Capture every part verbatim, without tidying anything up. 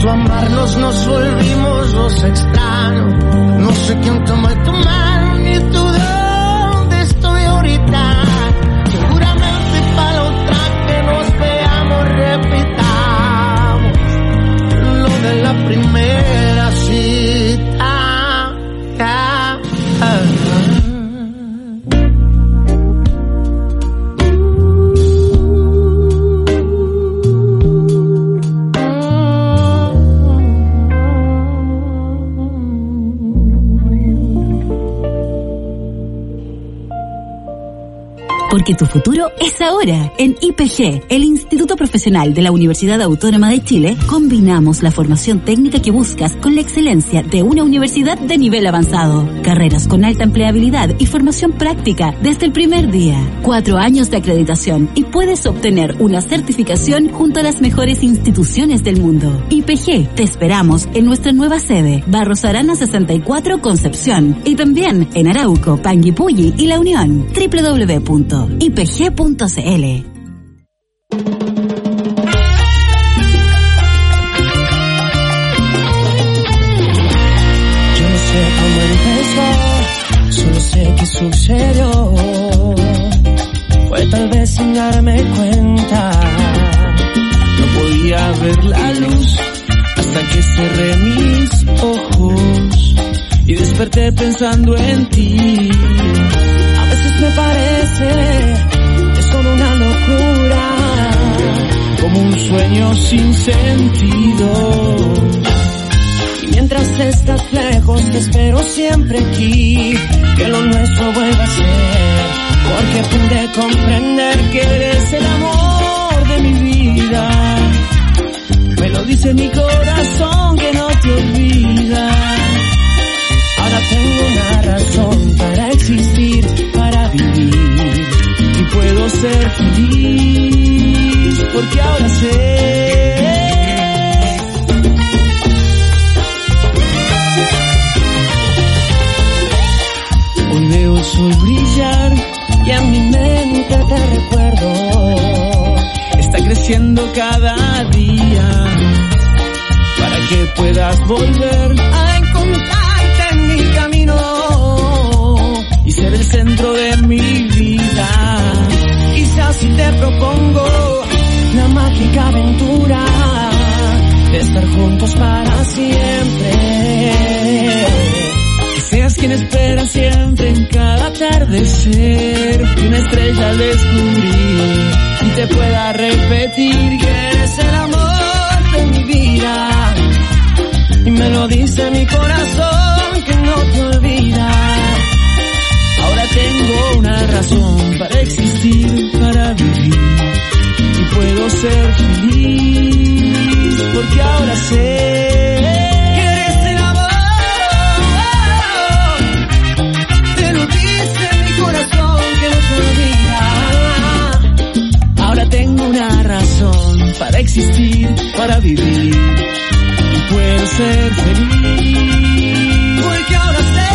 tanto amarnos nos volvimos los extraños. No sé quién tomó tu mano ni tú dónde estoy ahorita. Seguramente para la otra que nos veamos repitamos lo de la primera cita. Ah, ah. Porque tu futuro es ahora. En I P G, el Instituto Profesional de la Universidad Autónoma de Chile, combinamos la formación técnica que buscas con la excelencia de una universidad de nivel avanzado. Carreras con alta empleabilidad y formación práctica desde el primer día. Cuatro años de acreditación y puedes obtener una certificación junto a las mejores instituciones del mundo. I P G, te esperamos en nuestra nueva sede, Barros Arana sesenta y cuatro, Concepción, y también en Arauco, Panguipulli y La Unión. doble u doble u doble u punto i p g punto c l. Yo no sé cómo empezó, solo sé que sucedió. Fue tal vez sin darme cuenta. No podía ver la luz hasta que cerré mis ojos y desperté pensando en ti. A veces me parece que es solo una locura, como un sueño sin sentido. Y mientras estás lejos te espero siempre aquí, que lo nuestro vuelva a ser, porque pude comprender que eres el amor de mi vida. Me lo dice mi corazón que no te olvida. Ahora tengo una razón para existir, para vivir, y puedo ser feliz, porque ahora sé. Hoy veo el sol brillar y en mi mente te recuerdo. Está creciendo cada día para que puedas volver a encontrarte en mi camino y ser el centro de mi vida. Quizás si te propongo la mágica aventura de estar juntos para siempre, que seas quien espera siempre en cada atardecer, que una estrella al descubrir y te pueda repetir que eres el amor de mi vida. Y me lo dice mi corazón que no te olvida. Ahora tengo una razón para existir, para vivir, y puedo ser feliz, porque ahora sé que eres el amor. Te lo dice mi corazón que no te olvida. Ahora tengo una razón para existir, para vivir, puedo ser feliz, porque ahora sé.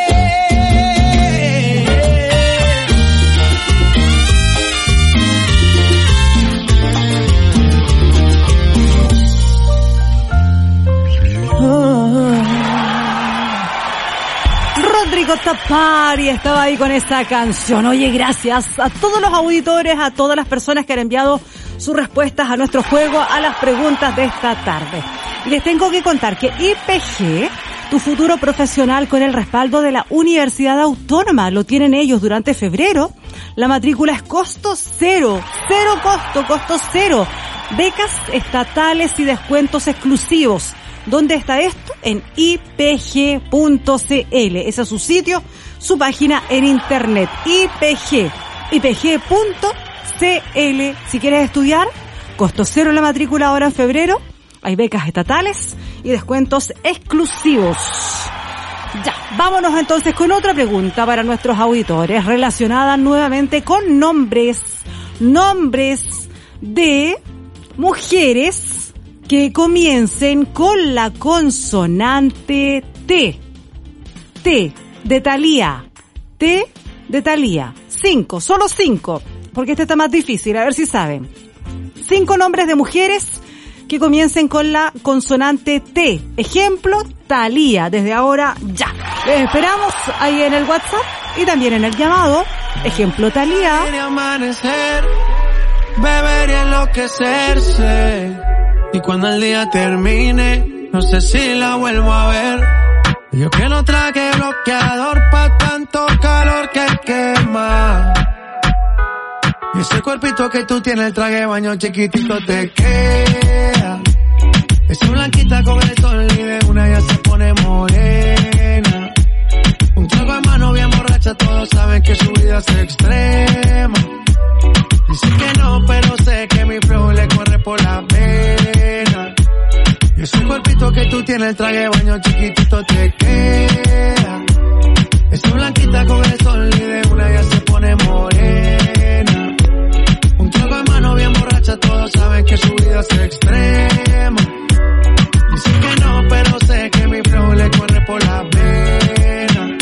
Oh. Rodrigo Tapari estaba ahí con esa canción. Oye, gracias a todos los auditores, a todas las personas que han enviado sus respuestas a nuestro juego, a las preguntas de esta tarde. Y les tengo que contar que I P G, tu futuro profesional con el respaldo de la Universidad Autónoma, lo tienen ellos durante febrero. La matrícula es costo cero, cero costo, costo cero. Becas estatales y descuentos exclusivos. ¿Dónde está esto? En i p g punto c l. Ese es su sitio, su página en internet. I P G, i p g punto c l. Si quieres estudiar, costo cero la matrícula ahora en febrero. Hay becas estatales y descuentos exclusivos. Ya, vámonos entonces con otra pregunta para nuestros auditores, relacionada nuevamente con nombres, nombres de mujeres que comiencen con la consonante T. T de Thalía, T de Thalía. Cinco, solo cinco, porque este está más difícil, a ver si saben. Cinco nombres de mujeres que comiencen con la consonante T. Ejemplo, Thalía. Desde ahora, ya. Les esperamos ahí en el WhatsApp y también en el llamado. Ejemplo, Thalía. Quiere amanecer, beber y enloquecerse. Y cuando el día termine, no sé si la vuelvo a ver. Yo que no traje bloqueador pa' tanto calor que quema. Y ese cuerpito que tú tienes, el traje de baño chiquitito te queda. Esa blanquita con el sol y de una ya se pone morena. Un trago en mano bien borracha, todos saben que su vida es extrema. Dice que no, pero sé que mi flow le corre por la pena. Y ese cuerpito que tú tienes, el traje de baño chiquitito te queda. Esa blanquita con el sol y de una ya se pone morena. Un trago en mano bien borracha, todos saben que su vida es extrema. Dice que no, pero sé que mi flow le corre por la pena.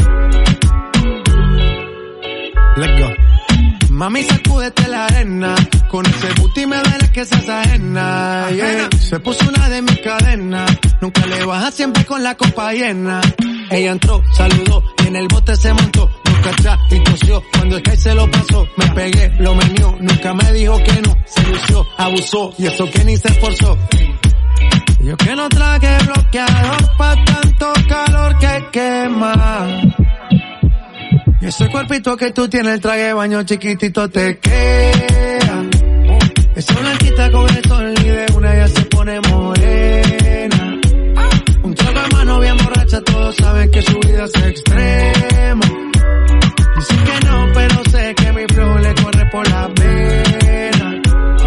Let's go. Mami, sacúdete la arena. Con ese booty me duele que seas ajena, yeah. Se puso una de mis cadenas. Nunca le baja, siempre con la copa llena. Ella entró, saludó y en el bote se montó. Nunca atrás y tosió. Cuando el Sky se lo pasó, me pegué, lo menió. Nunca me dijo que no. Se lució, abusó y eso que ni se esforzó. Yo que no traje bloqueador pa' tanto calor que quema. Y ese cuerpito que tú tienes, el traje de baño chiquitito te queda. Esa blanquita con el sol y de una ya se pone morena. Un trago en mano bien borracha, todos saben que su vida es extrema. Dice que no, pero sé que mi flow le corre por la pena.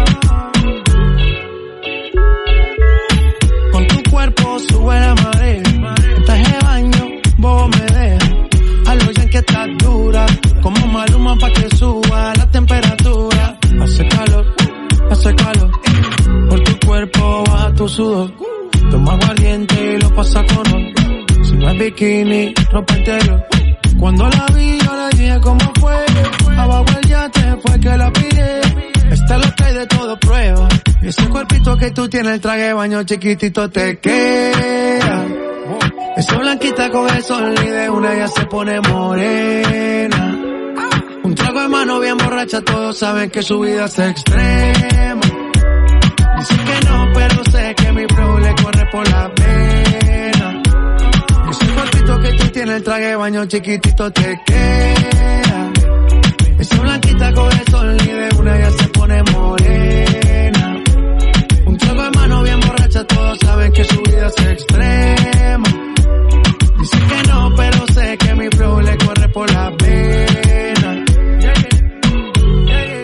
Con tu cuerpo sube la marea. En traje de baño, vos me dejas. A lo ya que estás dura, como Maluma pa' que suba la temperatura. Hace calor, hace calor, por tu cuerpo baja tu sudor. Toma aguardiente y lo pasa con oro. Si no es bikini, ropa interior. Cuando la vi yo le dije cómo fue. Abajo el yate fue que la pide. Esta es lo que hay de todo prueba. Y ese cuerpito que tú tienes, el traje de baño chiquitito te queda. Esa blanquita con el sol y de una ya se pone morena. Un trago en mano bien borracha, todos saben que su vida es extrema. Dice que no, pero sé que mi flow le corre por la pena. Ese cuerpito que tú tienes, el traje de baño chiquitito te queda. Esa blanquita con el sol y de una ya se pone morena. Un trago en mano bien borracha, todos saben que su vida es extrema. Dice que no, pero sé que mi flow le corre por la pena. Yeah, yeah. Yeah,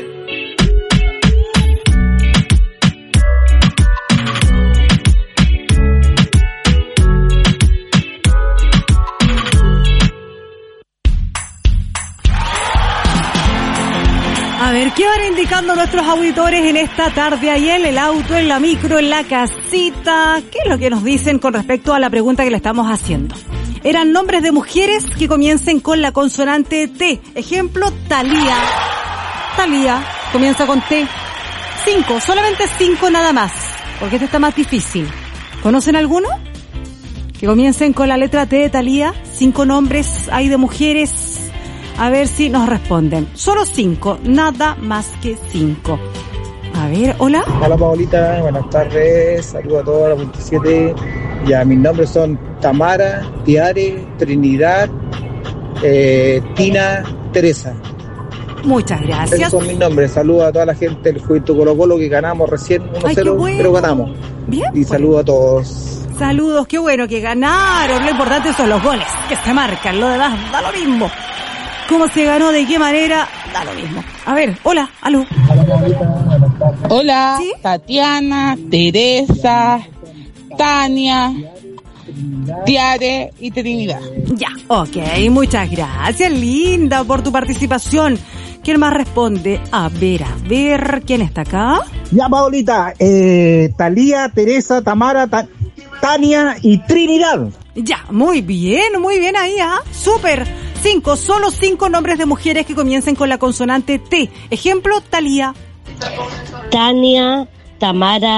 A ver, ¿qué van indicando nuestros auditores en esta tarde ahí en el auto, en la micro, en la casita? ¿Qué es lo que nos dicen con respecto a la pregunta que le estamos haciendo? Eran nombres de mujeres que comiencen con la consonante T. Ejemplo, Thalía. Thalía comienza con T. Cinco, solamente cinco nada más, porque este está más difícil. ¿Conocen alguno? Que comiencen con la letra T de Thalía. Cinco nombres hay de mujeres. A ver si nos responden. Solo cinco, nada más que cinco. A ver, hola. Hola Paolita, buenas tardes. Saludos a todos a la veintisiete. Ya, mis nombres son Tamara, Tiare, Trinidad, eh, Tina, Teresa. Muchas gracias. Esos son mis nombres. Saludos a toda la gente del Juventud Colo Colo que ganamos recién uno cero, bueno. Pero ganamos. Bien. Y saludos a todos. Saludos, qué bueno que ganaron. Lo importante son los goles que se marcan. Lo demás da lo mismo. ¿Cómo se ganó? ¿De qué manera? Da lo mismo. A ver, hola, aló. Hola, ¿sí? Tatiana, Teresa, Tania, Tiare y Trinidad. Ya, ok, muchas gracias, linda, por tu participación. ¿Quién más responde? A ver, a ver, ¿quién está acá? Ya, Paolita, eh, Thalía, Teresa, Tamara, Ta- Tania y Trinidad. Ya, muy bien, muy bien ahí, ¿ah? ¿eh? Súper. Cinco, solo cinco nombres de mujeres que comiencen con la consonante T. Ejemplo, Thalía. Tania, Tamara,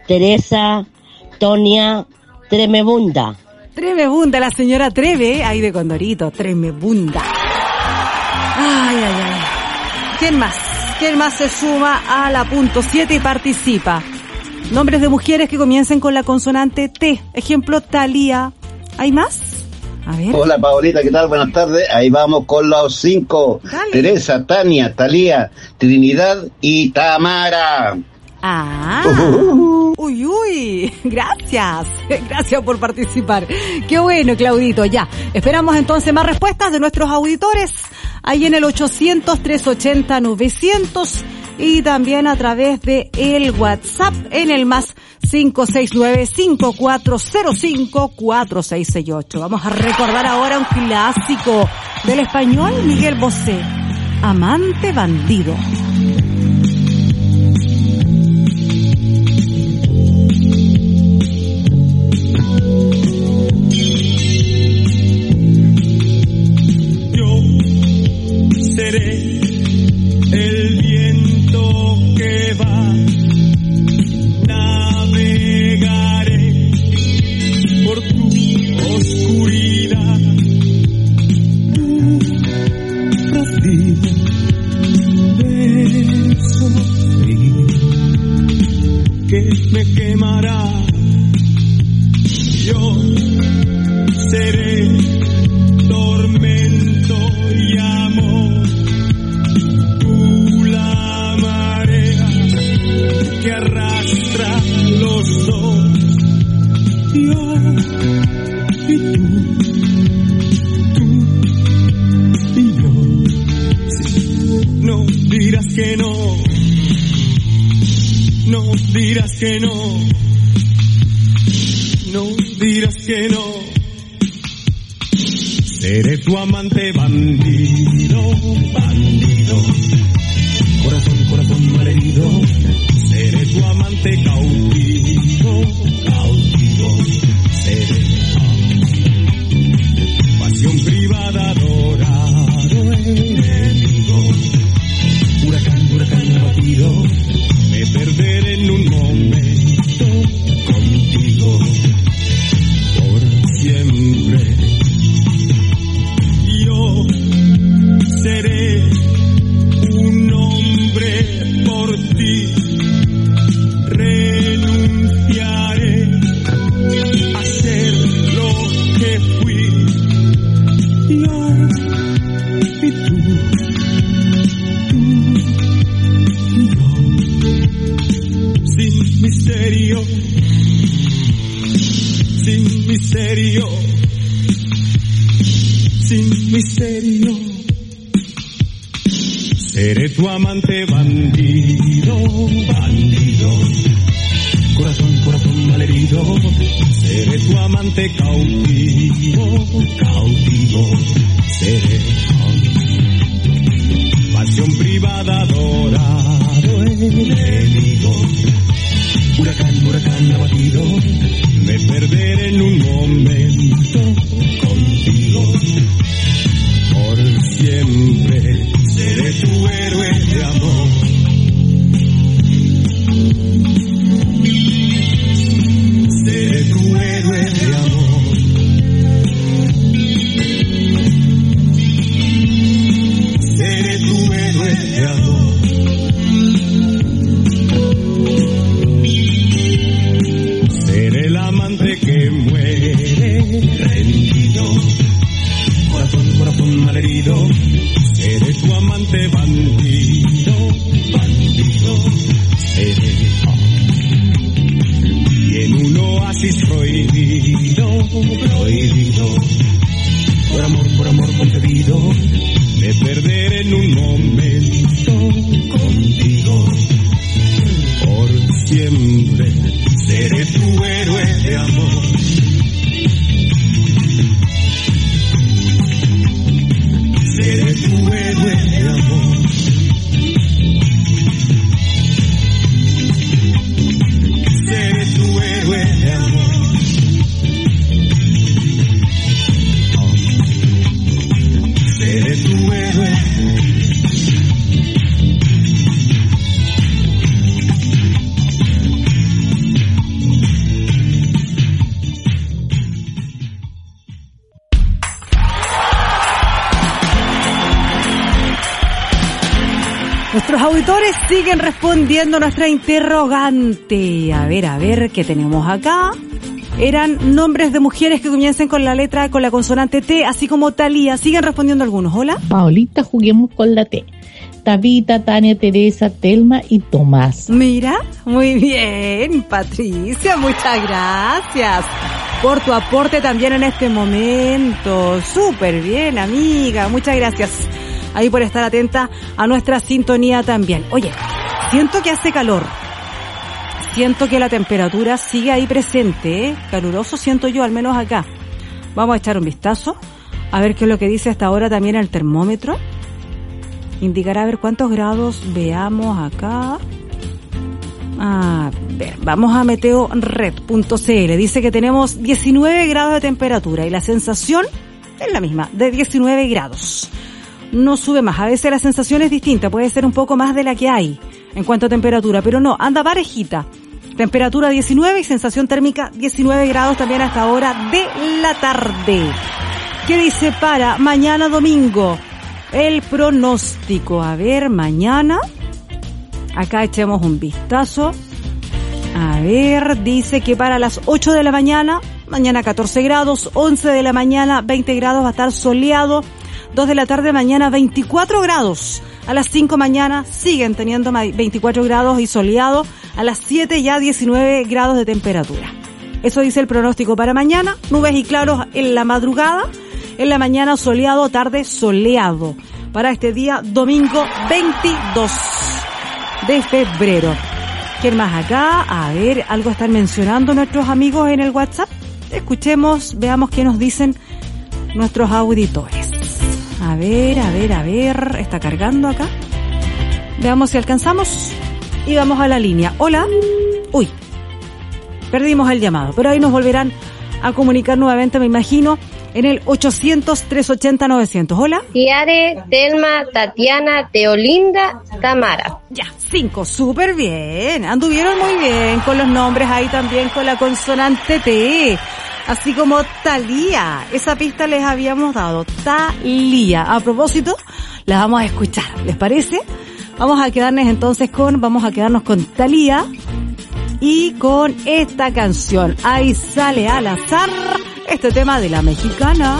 Teresa, Tonia, Tremebunda. Tremebunda, la señora Treve, ahí de Condorito, Tremebunda. Ay, ay, ay. ¿Quién más? ¿Quién más se suma a la punto siete y participa? Nombres de mujeres que comiencen con la consonante T. Ejemplo, Talía. ¿Hay más? A ver. Hola, Paolita, ¿qué tal? Buenas tardes. Ahí vamos con los cinco. Dale. Teresa, Tania, Talía, Trinidad y Tamara. Ah, uh-huh. uy, uy, gracias, gracias por participar. Qué bueno, Claudito, ya. Esperamos entonces más respuestas de nuestros auditores ahí en el ochocientos, trescientos ochenta, novecientos y también a través de el WhatsApp en el más cinco seis nueve, cinco cuatro cero cinco, cuatro seis seis ocho. Vamos a recordar ahora un clásico del español, Miguel Bosé, Amante Bandido. Seré el viento que va, navegaré por tu oscuridad, tu rocío, beso frío que me quemará. Yo seré tormento y amor, que arrastra los dos, yo y tú, tú y yo. Sí, no dirás que no, no dirás que no, no dirás que no. Seré tu amante bandido, bandido, corazón, corazón malherido. Seré tu amante cautivo, cautivo, seré pasión privada, adorado enemigo, huracán, huracán abatido, me perderé en un momento contigo, por siempre. Yo seré un hombre por ti. Renunciaré a ser lo que fui, yo y tú, tú y yo, sin misterio, sin misterio, sin misterio. Seré tu amante bandido, bandido, corazón, corazón malherido. Seré tu amante cautivo, cautivo. Seré pasión privada, adorado enemigo. Huracán, huracán abatido, me perderé en un momento contigo. Por siempre seré tu héroe de amor. Seré tu héroe de amor. Seré tu héroe de amor. Seré el amante que muere rendido, corazón, corazón malherido. Seré tu amante bandido, bandido, seré. Y en un oasis prohibido, prohibido, por amor, por amor concebido, me perderé en un momento contigo. Por siempre seré tu héroe de amor. Seré tu héroe de amor. Seré tu héroe de amor. Seré tu héroe. Nuestros auditores siguen respondiendo a nuestra interrogante. A ver, a ver, ¿qué tenemos acá? Eran nombres de mujeres que comiencen con la letra, con la consonante T, así como Talía. Siguen respondiendo algunos. Hola. Paolita, juguemos con la T. Tabita, Tania, Teresa, Telma y Tomás. Mira, muy bien, Patricia, muchas gracias por tu aporte también en este momento. Súper bien, amiga, muchas gracias ahí por estar atenta a nuestra sintonía también. Oye, siento que hace calor, siento que la temperatura sigue ahí presente, ¿eh? Caluroso siento yo, al menos acá. Vamos a echar un vistazo, a ver qué es lo que dice hasta ahora también el termómetro. Indicará a ver cuántos grados veamos acá. A ver, vamos a meteored punto c l. Dice que tenemos diecinueve grados de temperatura y la sensación es la misma, de diecinueve grados. No sube más, a veces la sensación es distinta, puede ser un poco más de la que hay en cuanto a temperatura, pero no, anda parejita. Temperatura diecinueve y sensación térmica diecinueve grados también hasta ahora de la tarde. ¿Qué dice para mañana domingo? El pronóstico, a ver, mañana, acá echemos un vistazo, a ver, dice que para las ocho de la mañana, mañana catorce grados, once de la mañana veinte grados, va a estar soleado, dos de la tarde mañana veinticuatro grados, a las cinco mañana siguen teniendo veinticuatro grados y soleado, a las siete ya diecinueve grados de temperatura. Eso dice el pronóstico para mañana, nubes y claros en la madrugada, en la mañana soleado, tarde soleado. Para este día, domingo veintidós de febrero. ¿Quién más acá? A ver, algo están mencionando nuestros amigos en el WhatsApp. Escuchemos, veamos qué nos dicen nuestros auditores. A ver, a ver, a ver, está cargando acá. Veamos si alcanzamos y vamos a la línea. Hola. Uy, perdimos el llamado, pero ahí nos volverán a comunicar nuevamente, me imagino, en el ochocientos, trescientos ochenta, novecientos. Hola. Tiare, Telma, Tatiana, Teolinda, Tamara. Ya, cinco, súper bien. Anduvieron muy bien con los nombres ahí también con la consonante T. Así como Talía. Esa pista les habíamos dado. Talía. A propósito, la vamos a escuchar. ¿Les parece? Vamos a quedarnos entonces con, vamos a quedarnos con Talía y con esta canción. Ahí sale al azar este tema de la mexicana.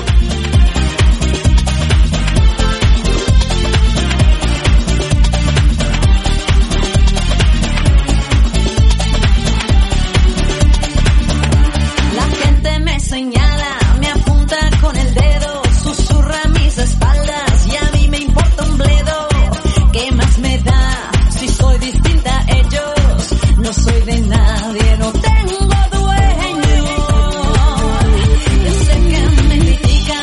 La gente me señala, me apunta con el dedo, susurra a mis espaldas y a mí me importa un bledo. ¿Qué más me da si soy distinta a ellos? No soy de nadie, no tengo dueño. Yo sé que me critican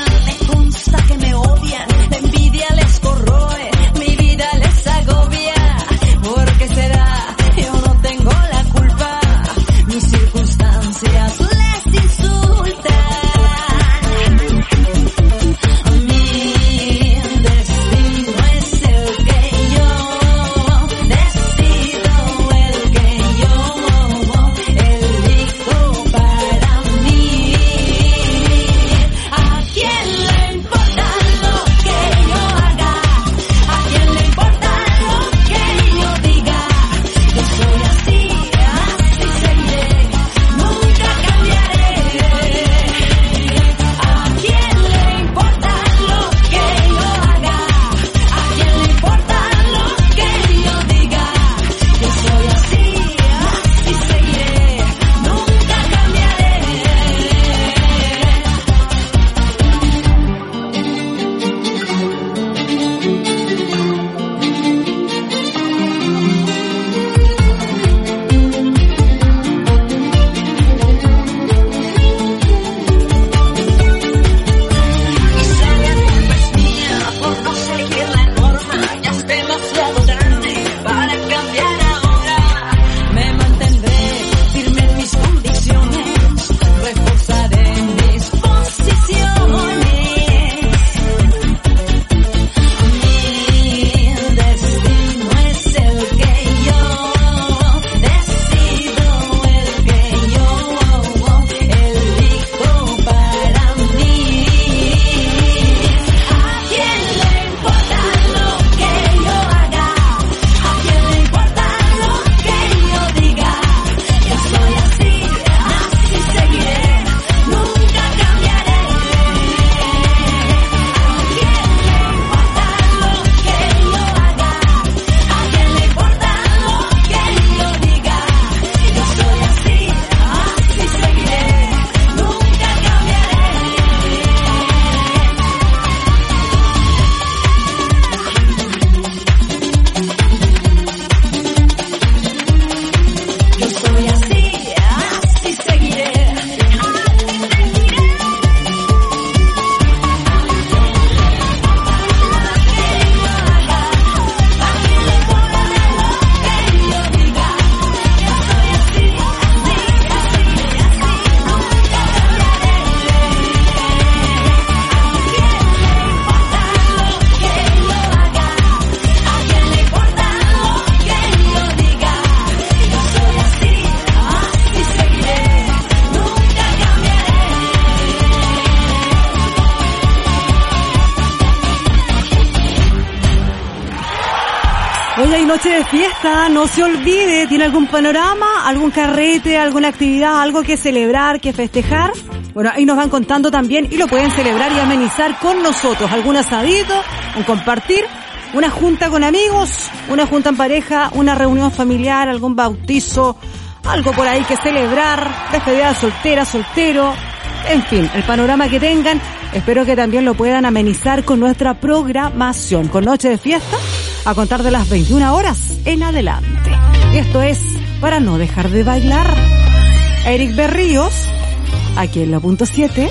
noche de fiesta, no se olvide, ¿tiene algún panorama, algún carrete, alguna actividad, algo que celebrar, que festejar? Bueno, ahí nos van contando también y lo pueden celebrar y amenizar con nosotros. Algún asadito, un compartir, una junta con amigos, una junta en pareja, una reunión familiar, algún bautizo, algo por ahí que celebrar, despedida soltera, soltero, en fin, el panorama que tengan. Espero que también lo puedan amenizar con nuestra programación, con Noche de Fiesta, a contar de las veintiuna horas en adelante. Y esto es para no dejar de bailar. Eric Berríos, aquí en la punto siete.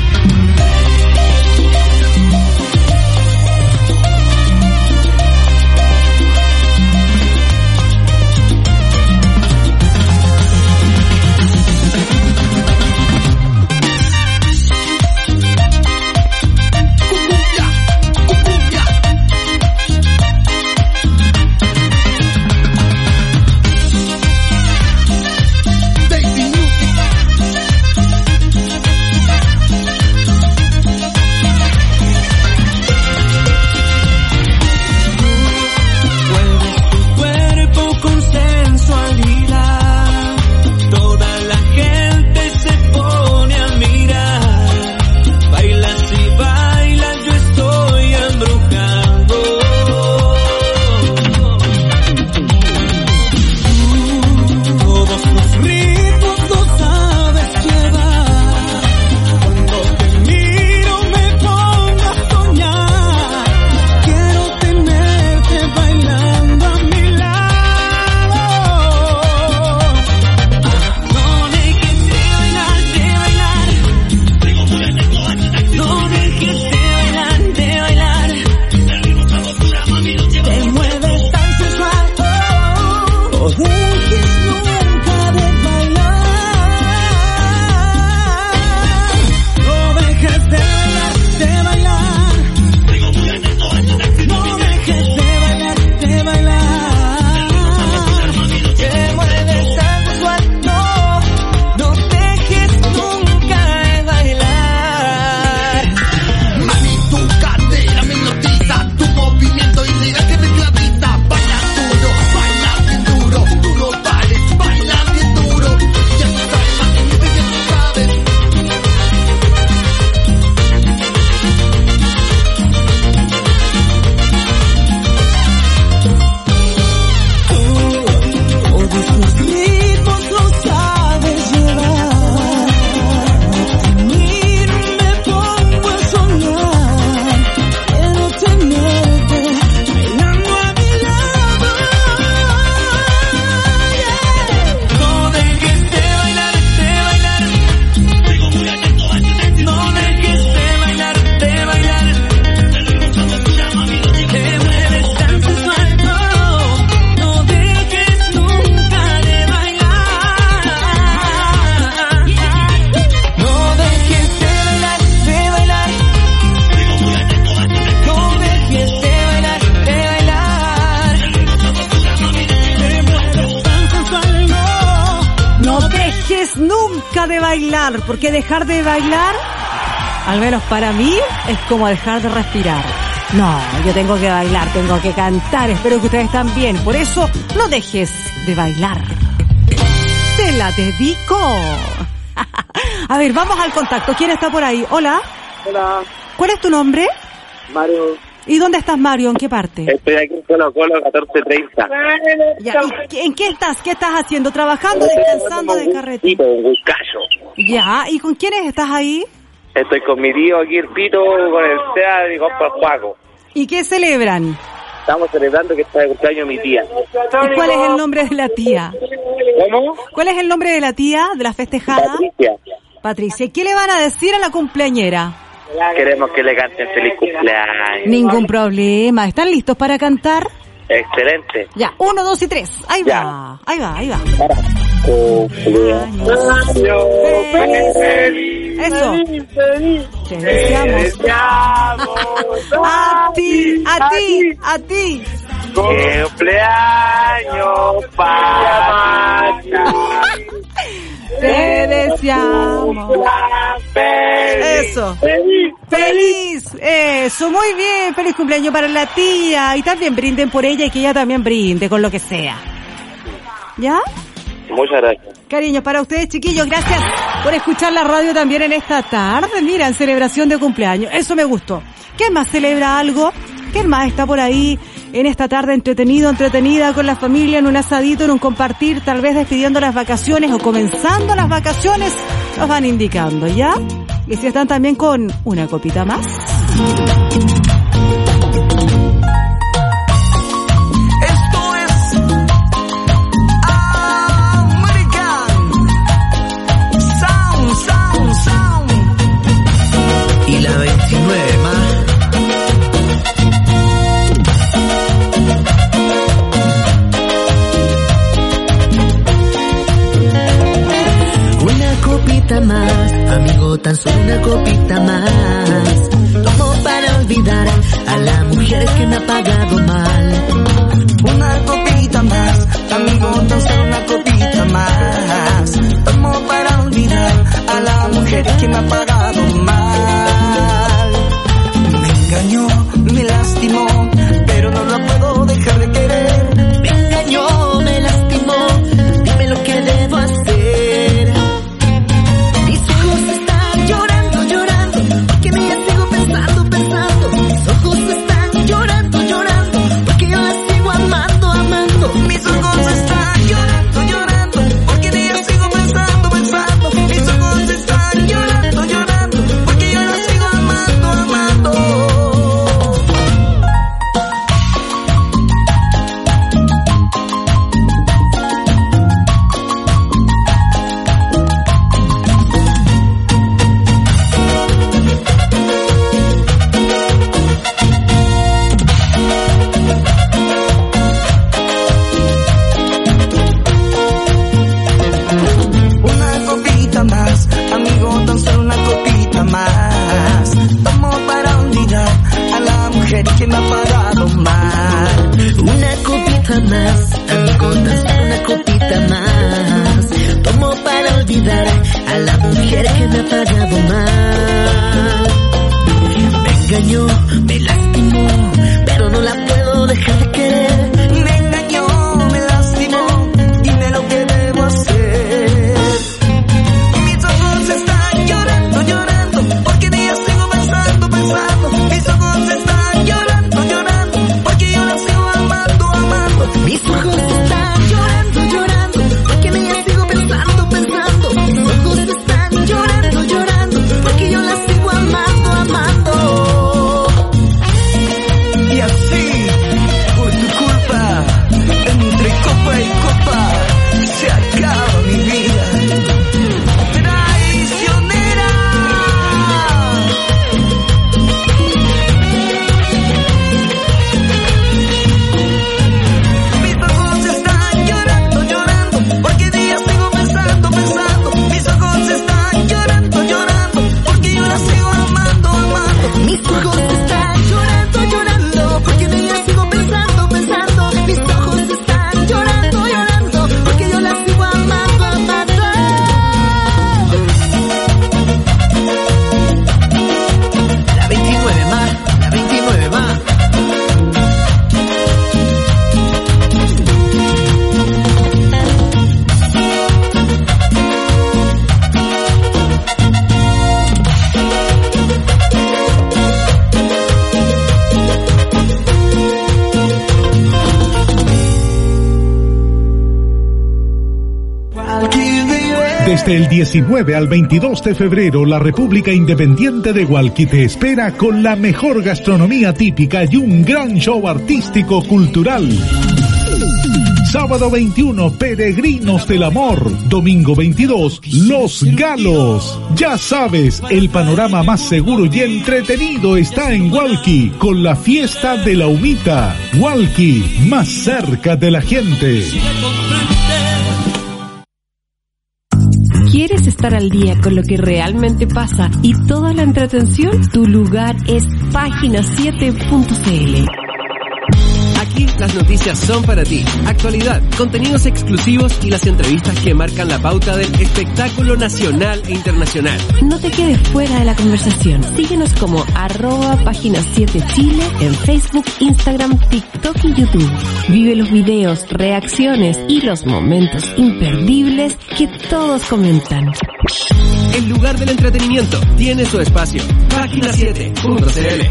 Porque dejar de bailar, al menos para mí, es como dejar de respirar. No, yo tengo que bailar, tengo que cantar, espero que ustedes también. Por eso, no dejes de bailar. Te la dedico. A ver, vamos al contacto. ¿Quién está por ahí? Hola. Hola. ¿Cuál es tu nombre? Mario. ¿Y dónde estás, Mario? ¿En qué parte? Estoy aquí en Colo Colo, catorce treinta. Ya, ¿y ¿en qué estás? ¿Qué estás haciendo? ¿Trabajando, descansando de carrete? Sí, con un callo. Ya, ¿y con quiénes estás ahí? Estoy con mi tío aquí, el Pito, con el Sea y con el Juaco. ¿Y qué celebran? Estamos celebrando que está de cumpleaños mi tía. ¿Y cuál es el nombre de la tía? ¿Cómo? ¿Cuál es el nombre de la tía, de la festejada? Patricia. Patricia. ¿Qué le van a decir a la cumpleañera? Queremos que le canten feliz cumpleaños. Ningún problema. ¿Están listos para cantar? Excelente. Ya, uno, dos y tres. Ahí ya. va, ahí va, ahí va. Cumpleaños feliz. Eso. Feliz, feliz. Te deseamos. Te deseamos a ti, a ti, a ti. Cumpleaños para te deseamos. Feliz. Eso. Feliz. Feliz. Eso, muy bien. Feliz cumpleaños para la tía. Y también brinden por ella y que ella también brinde con lo que sea. ¿Ya? Muchas gracias. Cariños para ustedes, chiquillos. Gracias por escuchar la radio también en esta tarde. Mira, en celebración de cumpleaños. Eso me gustó. ¿Quién más celebra algo? ¿Quién más está por ahí en esta tarde entretenido, entretenida con la familia, en un asadito, en un compartir, tal vez despidiendo las vacaciones o comenzando las vacaciones? Nos van indicando, ¿ya? Y si están también con una copita más. Esto es American Sound, Sound, Sound. Y la veintinueve más. Más, amigo, tan solo una copita más. Tomo para olvidar a la mujer que me ha pagado mal. Una copita más, amigo, tan solo una copita más. Tomo para olvidar a la mujer que me ha pagado mal. Me engañó, me lastimó, pero no la puedo dejar de querer. Me engañó, me lastimó, dime lo que debo hacer. Desde el diecinueve al veintidós de febrero, la República Independiente de Hualqui te espera con la mejor gastronomía típica y un gran show artístico-cultural. Sábado veintiuno, Peregrinos del Amor. Domingo veintidós, Los Galos. Ya sabes, el panorama más seguro y entretenido está en Hualqui, con la fiesta de la humita. Hualqui, más cerca de la gente. ¿Quieres estar al día con lo que realmente pasa y toda la entretención? Tu lugar es página siete punto c l. Aquí las noticias son para ti. Actualidad, contenidos exclusivos y las entrevistas que marcan la pauta del espectáculo nacional e internacional. No te quedes fuera de la conversación. Síguenos como arroba página siete Chile en Facebook, Instagram, TikTok y YouTube. Vive los videos, reacciones y los momentos imperdibles que todos comentan. El lugar del entretenimiento tiene su espacio. página siete punto c l.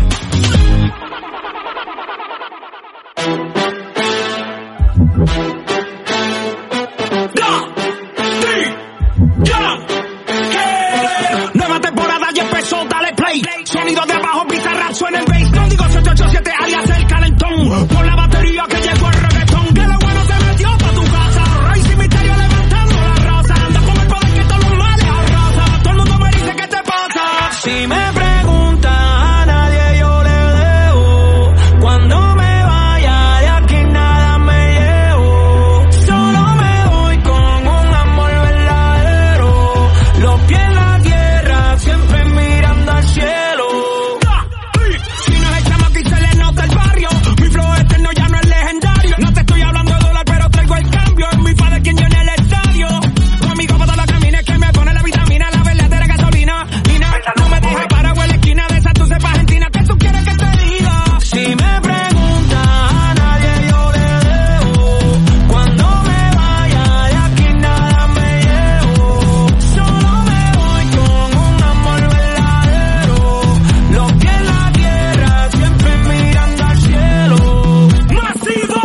Nueva temporada ya empezó, dale play. Sonido de abajo, bizarra, suena el bass. No digo siete ocho siete, alias el calentón. Por la batería que llegó el reggaetón. Que lo bueno se metió pa' tu casa. Rey sin misterio levantando la raza. Anda con el poder que todos los males arrasa. Todo el mundo me dice ¿qué te pasa? Si me preguntan a nadie yo le dejo. Cuando me vaya de aquí nada me llevo. Solo me voy con un amor verdadero. Los pies en la tierra, siempre mirando al cielo. Si no es el chamaco y se le nota el barrio. Mi flow eterno ya no es legendario. No te estoy hablando de dólar, pero traigo el cambio. Es mi padre quien llena el estadio. Conmigo para todos los caminos que me pone la vitamina, la verdadera gasolina. Y nada, no me dejes parado en la esquina de esa tu cepa argentina. ¿Qué tú quieres que te diga? Si me preguntan a nadie yo le dejo. Cuando me vaya de aquí nada me llevo. Solo me voy con un amor verdadero. Los pies en la tierra, siempre mirando al cielo. ¡Masivo!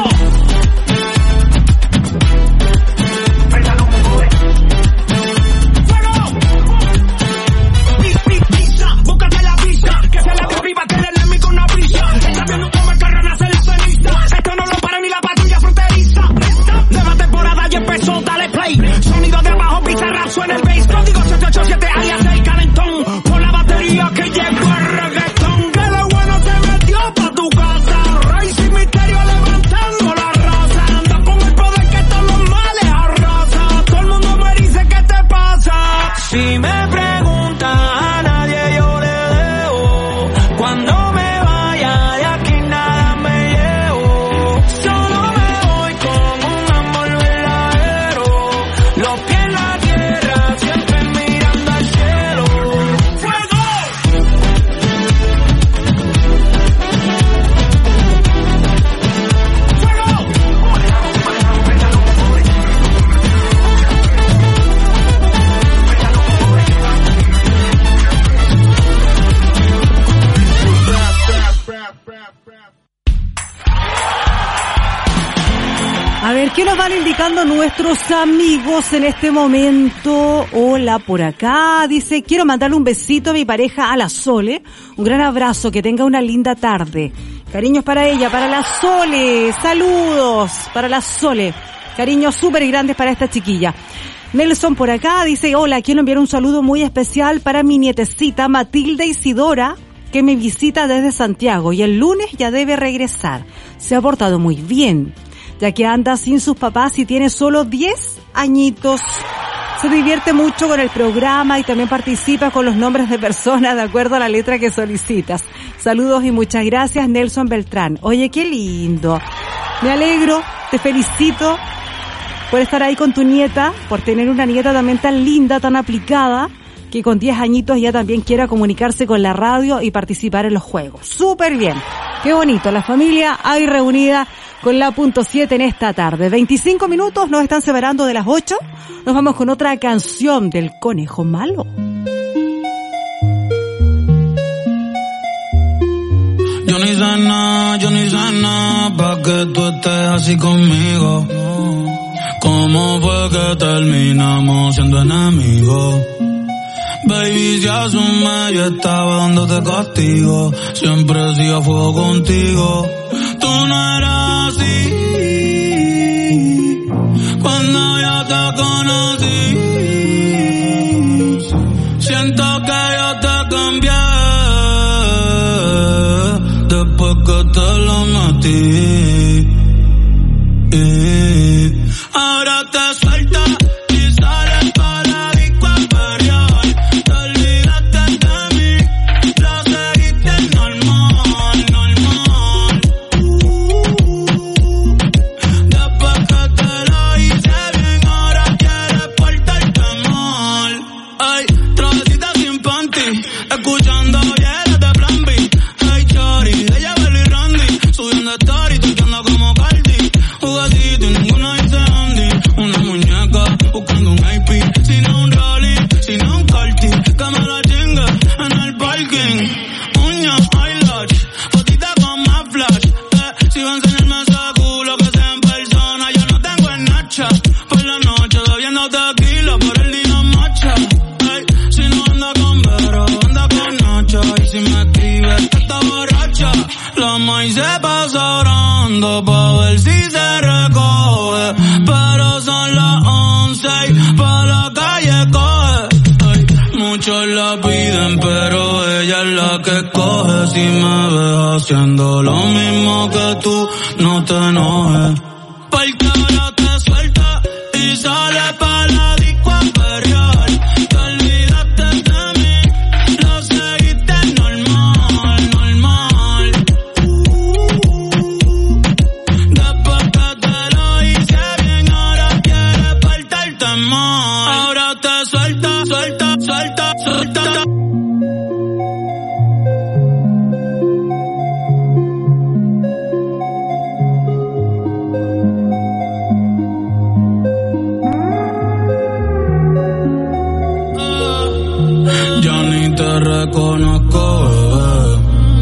¡Pétalo, mujer! ¡Fuego! Pis, pis, pisa, búscate la visa. Que se la dio viva, tenerle en mí con una brisa. Está viendo cómo el carro nace la ceniza. Esto no lo para ni la patrulla fronteriza. Nueva temporada ya empezó, dale play. Sonido de abajo, bizarra, suena el bass. Código siete ocho siete, alias el calentón. Por la batería que llegó el reggaetón. Que lo bueno se metió pa' tu casa. Rey sin misterio levantando la raza. Anda con el poder que todos los males arrasa. Todo el mundo me dice ¿qué te pasa? Si me preguntan a nadie yo le dejo. Cuando me vaya de aquí nada me llevo. Solo me voy con un amor verdadero. Los pies en la tierra, siempre mirando al cielo. ¡Fuego! A ver, ¿qué nos van indicando nuestros amigos en este momento? Hola, por acá. Dice, quiero mandarle un besito a mi pareja, a la Sole. Un gran abrazo, que tenga una linda tarde. Cariños para ella, para la Sole. Saludos para la Sole. Cariños súper grandes para esta chiquilla. Nelson por acá dice, hola, quiero enviar un saludo muy especial para mi nietecita Matilde Isidora, que me visita desde Santiago y el lunes ya debe regresar. Se ha portado muy bien, ya que anda sin sus papás y tiene solo diez añitos. Se divierte mucho con el programa y también participa con los nombres de personas de acuerdo a la letra que solicitas. Saludos y muchas gracias, Nelson Beltrán. Oye, qué lindo. Me alegro, te felicito por estar ahí con tu nieta, por tener una nieta también tan linda, tan aplicada, que con diez añitos ya también quiera comunicarse con la radio y participar en los juegos. Súper bien. Qué bonito. La familia ahí reunida con la punto siete en esta tarde. veinticinco minutos nos están separando de las ocho. Nos vamos con otra canción del Conejo Malo. Yo ni sé nada, yo ni sé nada, pa' que tú estés así conmigo. ¿Cómo fue que terminamos siendo enemigos? Baby, si asume, yo estaba dándote castigo. Siempre he sido a fuego contigo. Tú no eras así cuando yo te conocí. Siento que yo te cambié después que te lo metí. Ahora te suelta y sales para la disco a perrear. Te olvidaste de mí, lo seguiste normal, normal. Uh, la piden, pero ella es la que coge. Si me ves haciendo lo mismo que tú, no te enojes. Porque ahora te suelta y sale pa' la disco a perrear. Te olvidaste de mí, lo seguiste normal, normal. Después que te lo hice bien, ahora quieres partarte mal. Ahora te suelta, suelta, suelta, suelta. Te reconozco, bebé.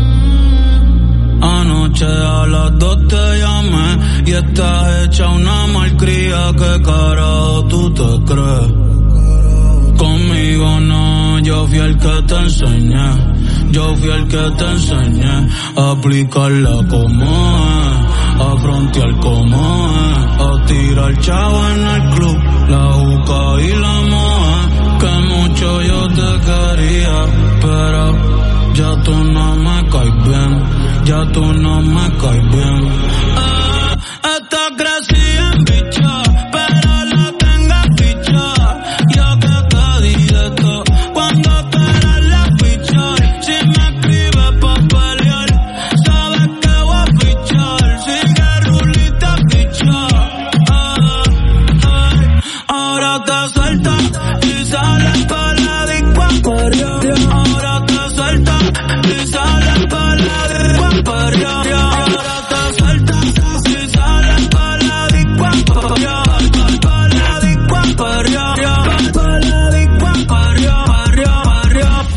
Anoche a las dos te llamé y estás hecha una malcría. ¿Qué carajo tú te crees? Conmigo no, yo fui el que te enseñé. Yo fui el que te enseñé a aplicarla como es, a frontear como es, a tirar chavo en el club, la juca y la moe. Que mucho yo te quería, pero ya tú no me caes bien, ya tú no me caes bien. Eh, esta crecí en bicha, pero la tengo ficha. Ya que te di de todo, cuando te eras la ficha. Si me escribes pa' pelear, sabes que voy a fichar. Sigue rulita ficha. Eh, eh, ahora te sueltas y sales pa' la disco a perrear. Ahora te sueltas y sales pa' la disco a perrear. Ahora te sueltas y sales pa' la disco a perrear. Pa' la disco a perrear. Pa' la disco a perrear, perrear, perrear.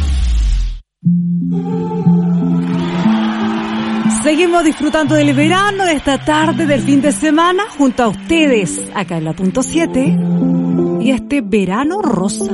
Seguimos disfrutando del verano, de esta tarde, del fin de semana, junto a ustedes, acá en la punto siete, y este verano rosa.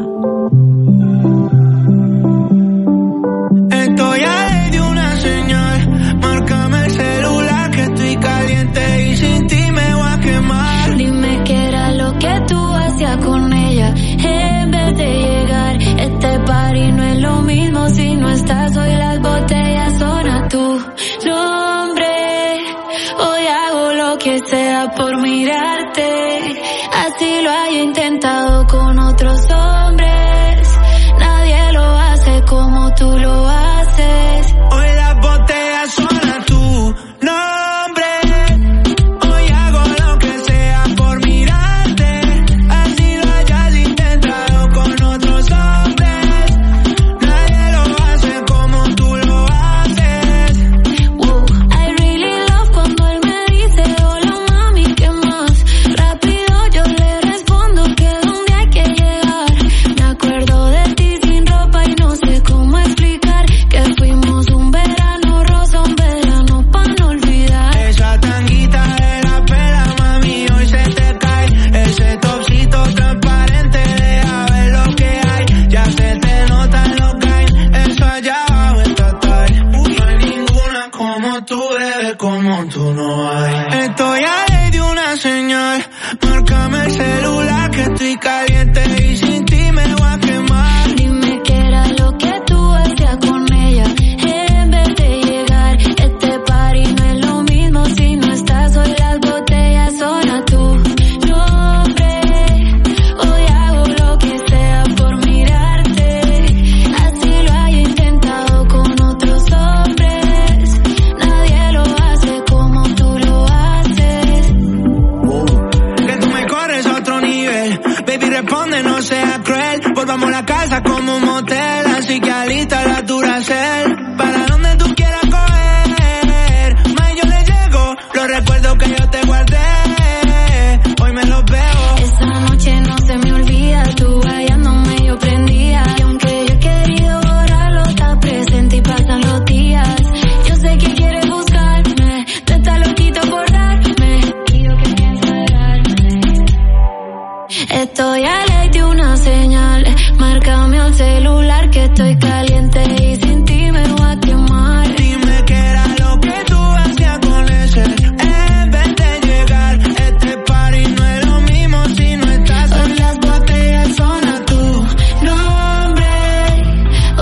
Estoy ahí de una señal, márcame el celular que estoy caliente y sin ti me voy a quemar. Dime qué era lo que tú hacías con ella en vez de llegar. Este party no es lo mismo si no estás. Hoy las botellas son a tu nombre. Hoy hago lo que sea por mirarte. Así lo he intentado con otros hombres. Nadie lo hace como tú lo haces. Hoy las botellas son a tu nombre. Hoy hago lo que sea por mirarte. Así lo hayas intentado con otros hombres. Nadie lo hace como tú lo haces. Wow, I really love cuando él me dice hola mami, ¿qué más? Rápido yo le respondo que dónde hay que llegar. Me acuerdo de ti sin ropa y no sé cómo explicar que fuimos un verano rosa, un verano pa' no olvidar. Esa tanguita de la pela, mami, hoy se te cae. Ese topsito transparente, deja ver lo que hay. Ya se te nota lo que hay. Eso allá abajo está tal. No hay ninguna como tú, bebé, como tú no hay. Estoy ahí de una señal, márcame el celular que estoy caliente y sin ti me voy a quemar. Dime qué era lo que tú hacías con ella en vez de llegar. Este party no es lo mismo si no estás. Hoy las botellas son a tu nombre. Hoy hago lo que sea por mirarte. Así lo he intentado con otros hombres. Nadie lo hace como tú lo haces. Que tú me corres a otro nivel. Baby, responde, no seas cruel. Volvamos a la casa como un motel. Así que alista la Duracell. Para donde tú quieras coger. Más yo le llego los recuerdos que yo te guardé. Hoy me los veo. Esa noche no se me olvida, tú hallándome yo prendía. Y aunque yo he querido borrarlo, está presente y pasan los días. Yo sé que quieres buscarme, te está loquito por darme. Y yo que pienso darme. Estoy a ley de una señal, márcame el celular que estoy caliente y sin ti me voy a quemar. Dime qué era lo que tú hacías con ese en vez de llegar. Este party no es lo mismo si no estás. Hoy las botellas son a tu nombre.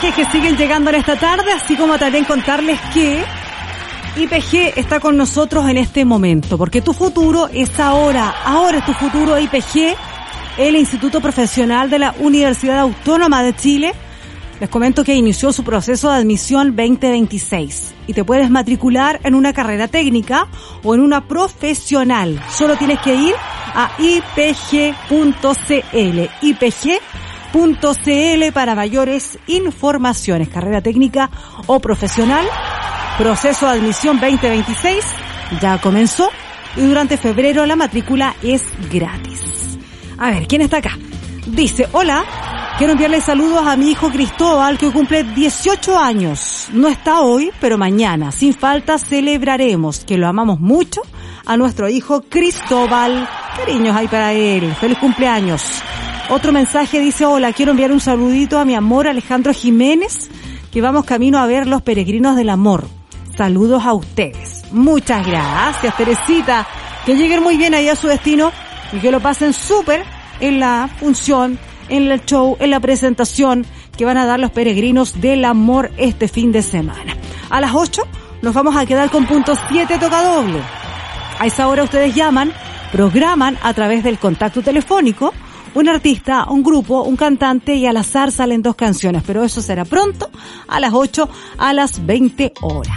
mensajes que siguen llegando en esta tarde, así como también contarles que I P G está con nosotros en este momento, porque tu futuro es ahora. Ahora es tu futuro. I P G, el Instituto Profesional de la Universidad Autónoma de Chile. Les comento que inició su proceso de admisión veinte veintiséis y te puedes matricular en una carrera técnica o en una profesional. Solo tienes que ir a i p g punto c l, i p g punto c l para mayores informaciones. Carrera técnica o profesional, proceso de admisión veinte veintiséis ya comenzó y durante febrero la matrícula es gratis. A ver, ¿quién está acá? Dice, hola, quiero enviarle saludos a mi hijo Cristóbal, que cumple dieciocho años. No está hoy, pero mañana, sin falta, celebraremos, que lo amamos mucho, a nuestro hijo Cristóbal. Cariños ahí para él. Feliz cumpleaños. Otro mensaje dice, hola, quiero enviar un saludito a mi amor Alejandro Jiménez, que vamos camino a ver Los Peregrinos del Amor. Saludos a ustedes. Muchas gracias, Teresita. Que lleguen muy bien ahí a su destino y que lo pasen súper en la función, en el show, en la presentación que van a dar Los Peregrinos del Amor este fin de semana. A las ocho nos vamos a quedar con punto siete toca doble. A esa hora ustedes llaman, programan a través del contacto telefónico un artista, un grupo, un cantante y al azar salen dos canciones, pero eso será pronto, a las ocho, a las veinte horas.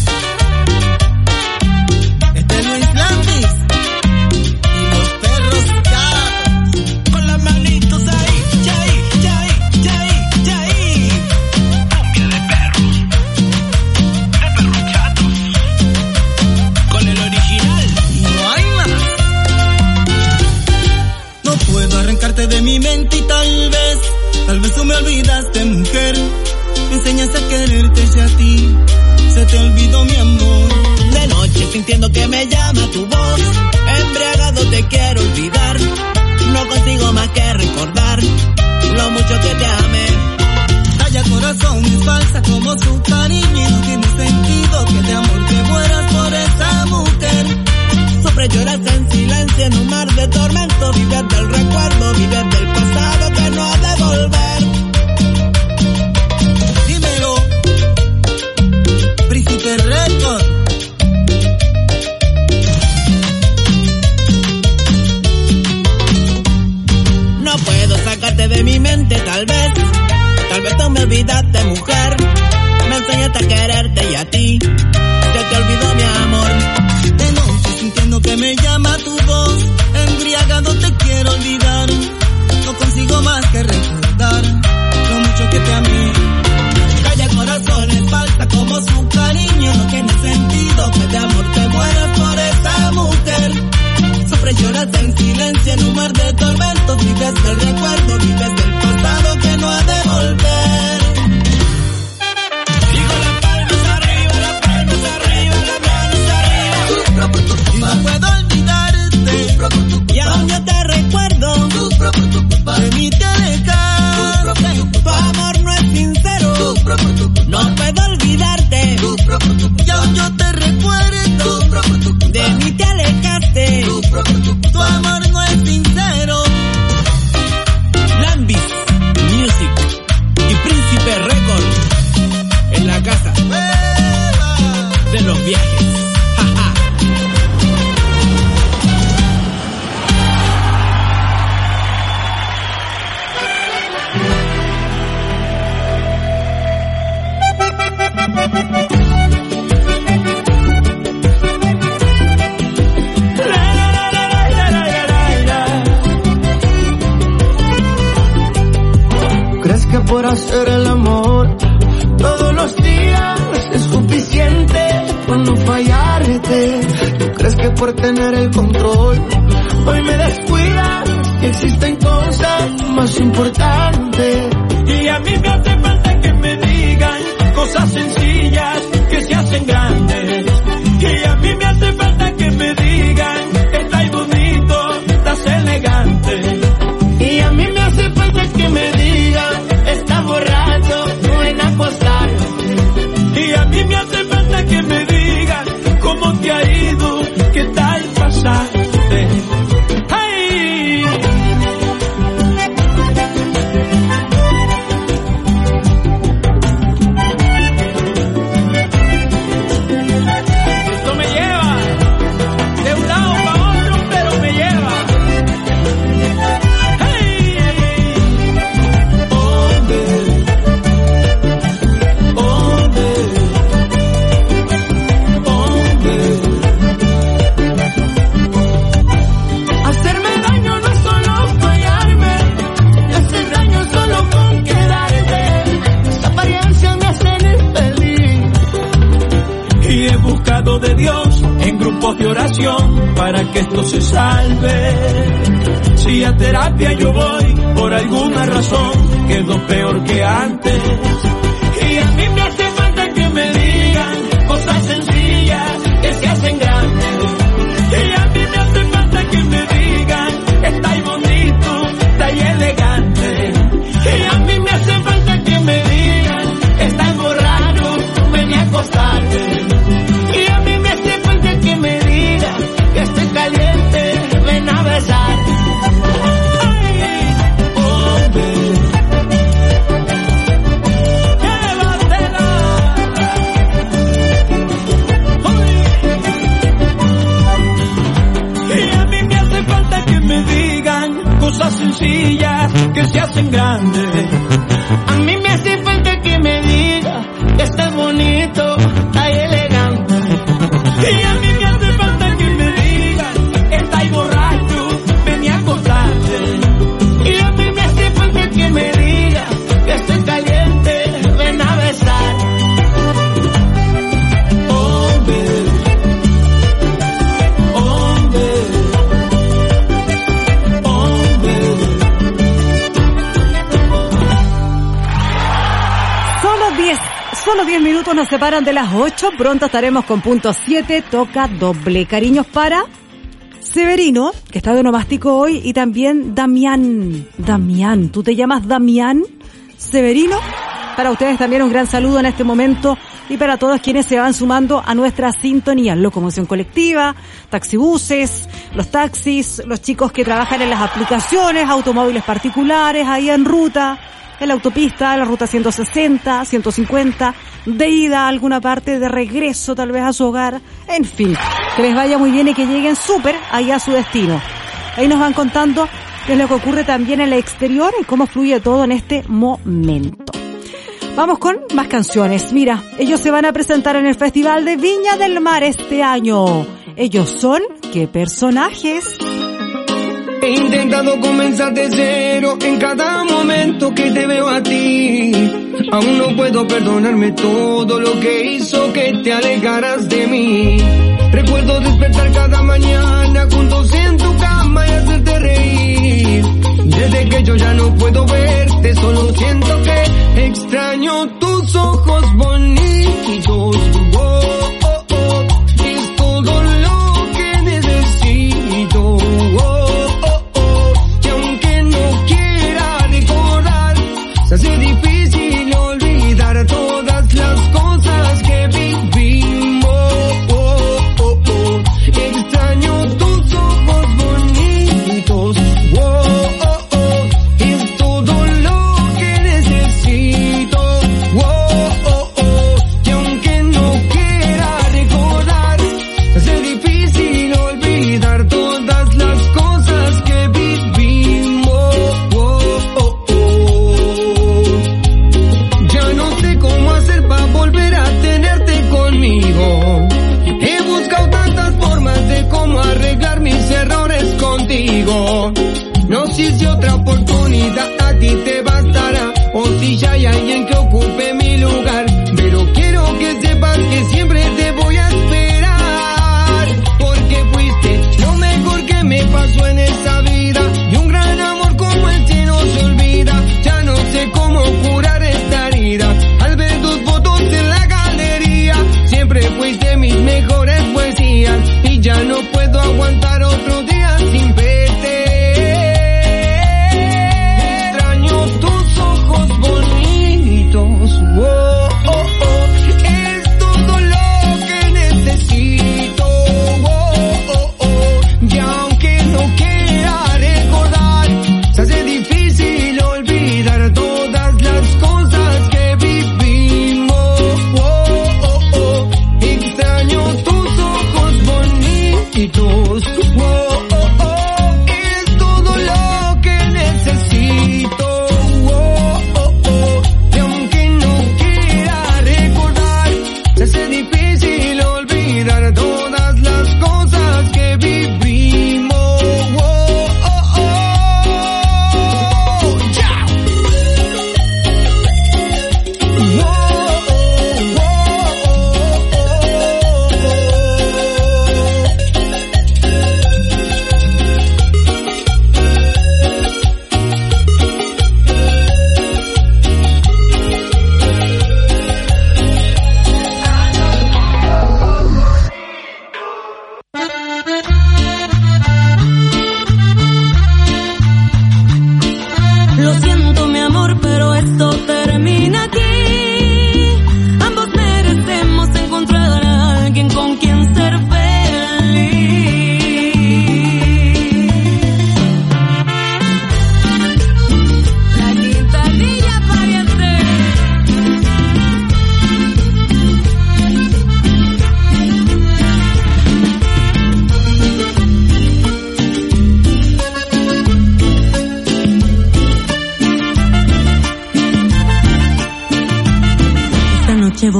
Este es Luis Landis y los perros gatos con las manitos ahí, yay, yay, yay, yay. Cumbia de perros, de perros chatos, con el original y no hay más. No puedo arrancarte de mi mente y tal vez, tal vez tú me olvidaste, mujer. Me enseñaste a quererte y a ti se te olvidó mi amor. De noche sintiendo que me llama tu voz, embriagado te quiero olvidar. No consigo más que recordar lo mucho que te amé. Calla corazón, es falsa como su cariño y no tiene sentido que de amor te mueras por esa mujer. Sufre, lloras en silencio en un mar de tormento. Vives del recuerdo, vives del pasado que no ha de volver. Dímelo, Príncipe Record. No puedo sacarte de mi mente, tal vez. Tal vez tú me olvidaste, mujer. Me enseñaste a quererte y a ti se te olvidó mi amor. De noche sintiendo que me llama tu voz, embriagado te quiero olvidar. No consigo más que recordar lo mucho que te amé. Calla corazón, es falsa como su cariño. No tiene sentido que de amor te mueras por esa mujer. Sufre, lloras en silencio en un mar de tormentos. Vives del recuerdo, vives del pasado que no ha de volver. Digo las palmas arriba, las palmas arriba, las manos arriba. Y no puedo olvidarte, y aún yo te recuerdo. De mí te alejaste, tu amor no es sincero. No puedo olvidarte, y aún yo te recuerdo. De mí te alejaste, tu amor no es sincero. Lambis Music y Príncipe Record en la casa de los viajes. ¿Crees que por hacer el amor todos los días es suficiente para no fallarte? ¿Tú crees que por tener el control hoy me descuidas? Que existen cosas más importantes. Y a mí me hace falta que me digan cosas sencillas que se hacen grandes. Y a mí me hace falta que me digan estás bonito, estás elegante. Y a mí me hace falta que me digan estás borracho, no en acostarte. Y a mí me hace falta que me digan cómo te ha ido, qué tal pasaste. ¡Ay! enamorado de Dios, en grupos de oración, para que esto se salve. Si a terapia yo voy, por alguna razón, quedo peor que antes. Y a mí me hace falta que me digan cosas sencillas que se hacen grandes. Y a mí me hace falta que me digan, estáis bonito, estáis elegante. Y a mí me hace falta que me digan, estáis borracho, ven a acostarte. Y a mí me hace falta que me digan, que estoy caliente, ven a besar. Cosas sencillas que se hacen grandes. A mí me hace falta que me diga que estás bonito, estás elegante. Y a mí me hace falta que me diga que estás borracho, ven a acostarte. Y a mí me hace falta que me diga que estoy caliente, ven a besar. Solo diez minutos nos separan de las ocho. Pronto estaremos con punto siete. Toca doble. Cariños para Severino, que está de onomástico hoy, y también Damián. Damián, ¿tú te llamas Damián Severino? Para ustedes también un gran saludo en este momento y para todos quienes se van sumando a nuestra sintonía. Locomoción colectiva, taxibuses, los taxis, los chicos que trabajan en las aplicaciones, automóviles particulares, ahí en ruta, en la autopista, la ruta ciento sesenta, ciento cincuenta, de ida a alguna parte, de regreso tal vez a su hogar, en fin, que les vaya muy bien y que lleguen súper allá a su destino. Ahí nos van contando qué es lo que ocurre también en el exterior y cómo fluye todo en este momento. Vamos con más canciones. Mira, ellos se van a presentar en el Festival de Viña del Mar este año. Ellos son, ¿qué personajes? He intentado comenzar de cero en cada momento que te veo a ti. Aún no puedo perdonarme todo lo que hizo que te alejaras de mí. Recuerdo despertar cada mañana juntos en tu cama y hacerte reír. Desde que yo ya no puedo verte, solo siento que extraño tus ojos bonitos. Oh, oh, oh, es todo lo que necesito. Oh, se hace difícil olvidar todas las cosas que vivimos. Oh, oh, oh. Extraño tus ojos bonitos. Oh, oh, oh. Es todo lo que necesito. Oh, oh, oh. Y aunque no quiera recordar, se hace difícil olvidar todas las cosas que vivimos. Oh, oh, oh. Volver a tenerte conmigo. He buscado tantas formas de cómo arreglar mis errores contigo. No sé si otra oportunidad a ti te bastará o si ya hay alguien que ocupe mi lugar. Pero quiero que sepas que siempre te voy a esperar, porque fuiste lo mejor que me pasó en esta vida. Y un gran amor como este no se olvida. Ya no sé cómo curar esta herida. Al ver tus fotos en la galería, siempre fuiste mis mejores poesías. Y ya no puedo aguantar otro día sin verte.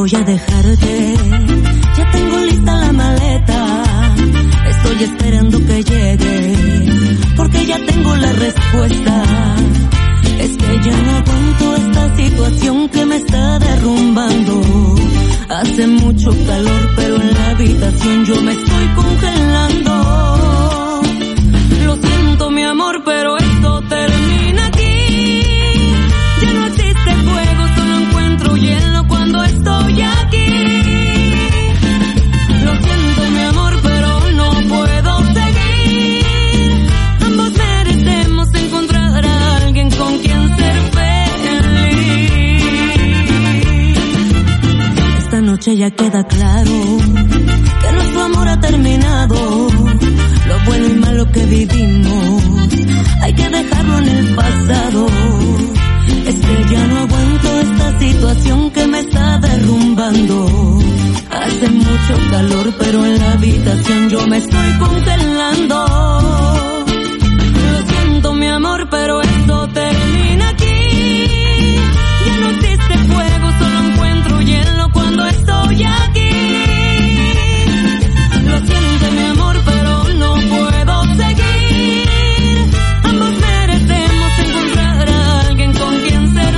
voy a dejarte. Ya tengo lista la maleta, estoy esperando que llegue, porque ya tengo la respuesta. Es que ya no aguanto esta situación que me está derrumbando. Hace mucho calor, pero en la habitación yo me estoy congelando. Lo siento, mi amor, pero esto termina aquí. Ya no existe fuego, solo encuentro hielo cuando estoy aquí. Lo siento, mi amor, pero no puedo seguir. Ambos merecemos encontrar a alguien con quien ser feliz. Esta noche ya queda claro que nuestro amor ha terminado. Lo bueno y malo que vivimos hay que dejarlo en el pasado. Es que ya no aguanto esta situación que me está derrumbando. Hace mucho calor, pero en la habitación yo me estoy congelando. Lo siento, mi amor, pero esto termina aquí. Ya no existe fuego, solo encuentro hielo cuando estoy aquí. Lo siento, mi amor, pero no puedo seguir. Ambos merecemos encontrar a alguien con quien ser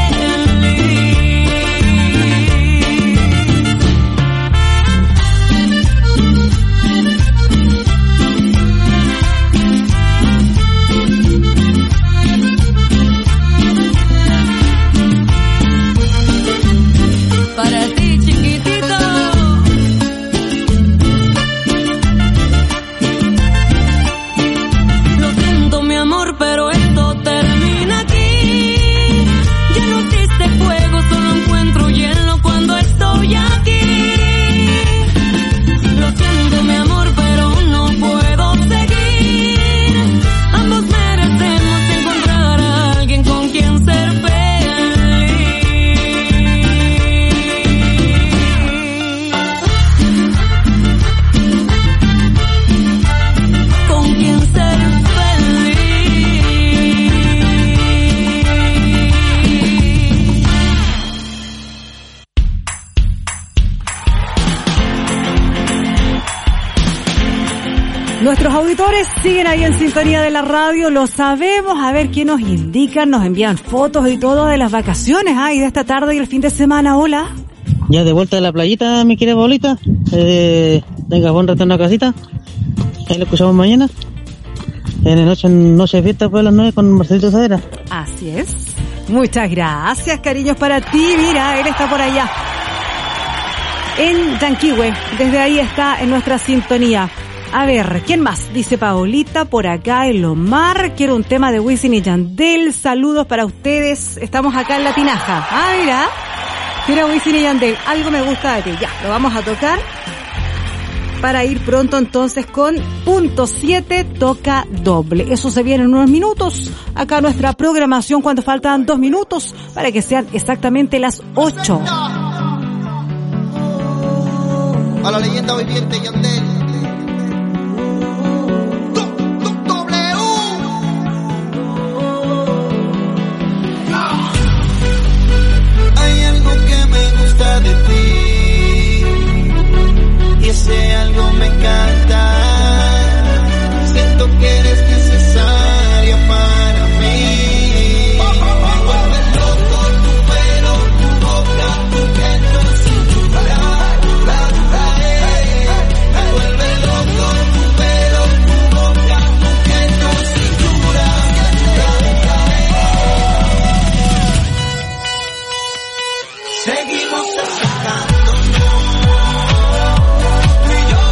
para ti, chiquitito. Lo siento, mi amor, pero esto termina aquí. Ya no existe fuego, solo encuentro hielo cuando estoy aquí. Lo siento, mi amor, pero no puedo seguir. Ambos merecemos encontrar a alguien con quien ser feliz. Con quien ser feliz. Nuestros auditores siguen ahí en sintonía de la radio, lo sabemos. A ver qué nos indican, nos envían fotos y todo de las vacaciones, ay, de esta tarde y el fin de semana. Hola. Ya de vuelta de la playita, mi querida Paulita. Eh, tenga buen retorno a casita. Ahí lo escuchamos mañana. En la noche, noche de fiesta, pues a las nueve con Marcelito Sadera. Así es. Muchas gracias, cariños para ti. Mira, él está por allá. En Yanquihue, desde ahí está en nuestra sintonía. A ver, ¿quién más? Dice Paolita, por acá el Omar. Quiero un tema de Wisin y Yandel. Saludos para ustedes. Estamos acá en La Tinaja. Ah, mira. Quiero Wisin y Yandel. Algo me gusta de ti. Ya, lo vamos a tocar. Para ir pronto entonces con punto siete toca doble. Eso se viene en unos minutos. Acá nuestra programación cuando faltan dos minutos para que sean exactamente las ocho. A la leyenda viviente Yandel. Hay algo que me gusta de ti y ese algo me encanta. Siento que eres necesaria para mí. Me vuelve loco tu pelo, tu boca, tu pelo, cintura. Me vuelve loco tu pelo, tu boca, tu pelo, cintura. Seguimos acercándonos, tú y yo,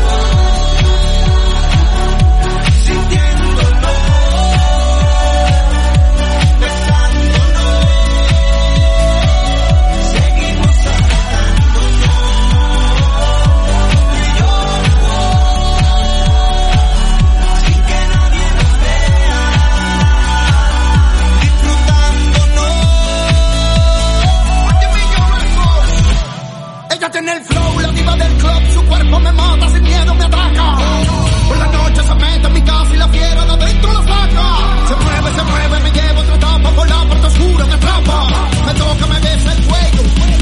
sintiéndolo, besándonos. Seguimos acercándonos, tú y yo, sin que nadie nos vea, disfrutándonos. Ella tiene el flow, la diva del club, su cuerpo me mata, sin miedo me ataca. Por la noche se mete en mi casa y la fiera de adentro la saca. Se mueve, se mueve, me lleva otra etapa, por la parte oscura me atrapa. Me toca, me besa el cuello,